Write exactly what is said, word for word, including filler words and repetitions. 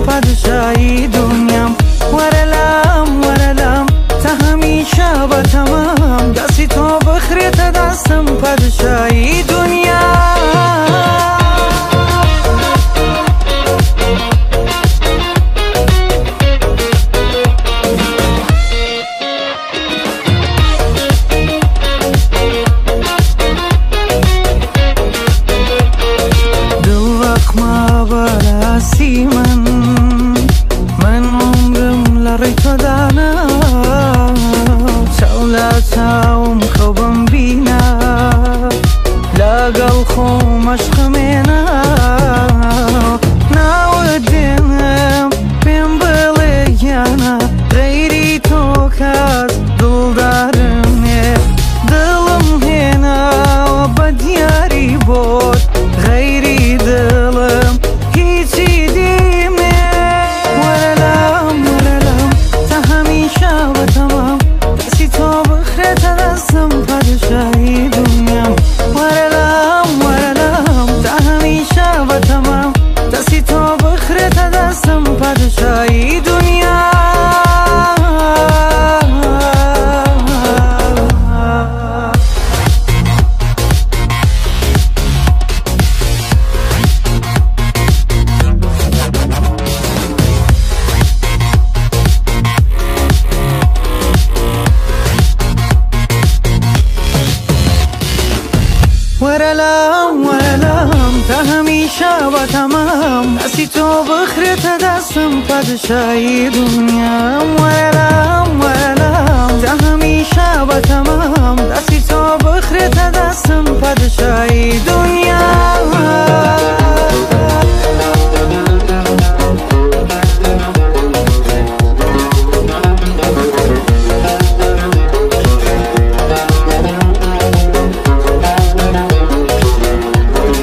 پادشاهی دنیام. ورلم ورلم تا همیشه با تمام، دستی تو بخری تا دستم پادشاهی دنیا. برسی من من عمرم لری تو دانا چولاتاوم خوبم بینا لاقل خوم عشق مینا ناودینم بیم بلیانا غیری تو کس دل دارمه دلم هنا و بدیاری بود غیری دلم هیچی دیمه. ورلم ورلم تا همیشه و تمام، دستی تو بخره تا دستم پادشاهی دنیام. ورلم ورلم تا همیشه و تمام، دستی تو بخره تا دستم پادشاهی دنیا. ورلم ورلم تا همیشه و تمام، دستی تو بخره تا دستم پادشاهی دنیام. ورلم ورلم تا همیشه و تمام، دستی تو بخره تا دستم پادشاهی دنیا.